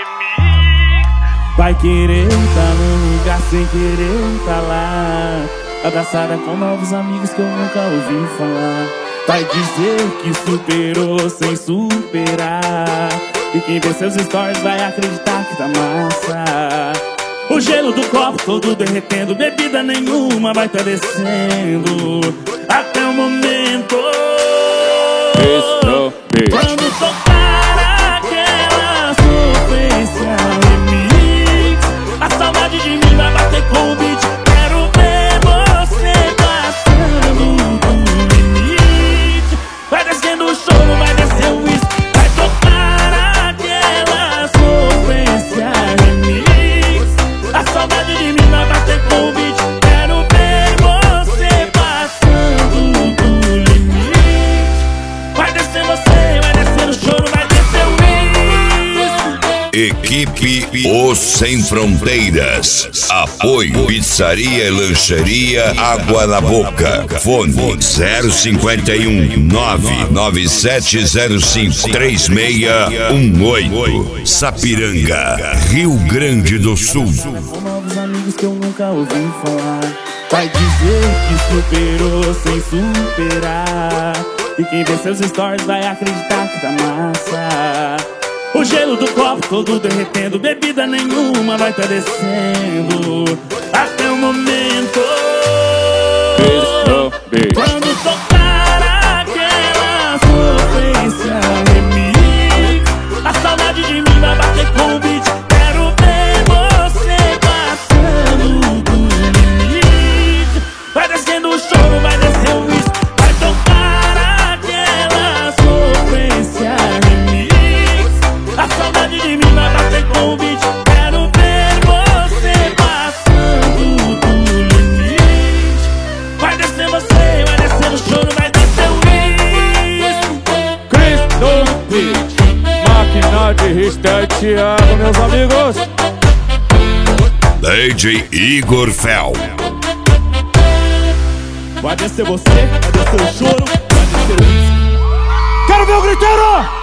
Vai querer tá num lugar sem querer tá lá, abraçada com novos amigos que eu nunca ouvi falar. Vai dizer que superou sem superar, e quem vê seus stories vai acreditar que tá massa. O gelo do copo todo derretendo, bebida nenhuma vai tá descendo até o momento quando tocar aquela sofrência remix. A saudade de mim vai bater com o beat. Quero ver você passando do limite. Vai descendo o choro, vai descer o uísque. Vai tocar aquela sofrência remix. A saudade de mim vai bater com o beat. Quero ver você passando do limite. Vai descer você, vai descer o choro, vai descer o uísque. Equipe Os Sem Fronteiras. Apoio Pizzaria e Lancheria Água na Boca. Fone 051 99705 3618. Sapiranga, Rio Grande do Sul. Com novos amigos que eu nunca ouvi falar. Vai dizer que superou sem superar, e quem vê seus stories vai acreditar que tá massa. O gelo do copo todo derretendo, bebida nenhuma vai tá descendo até o momento quando tocar aquela sofrência remix. A saudade de mim vai bater com o beat. Quero ver você passando do limite. Vai descendo o choro, vai descer o uísque. Vai tocar aquela sofrência remix. A saudade de mim vai bater com o beat. Quero ver você passando do limite. Vai descer você, vai descer o choro, vai descer o uísque. Cristo Beat, máquina de risca Thiago, meus amigos. DJ Igor Fel. Vai descer você, vai descer o choro, vai descer o uísque. Quero ver o griteiro!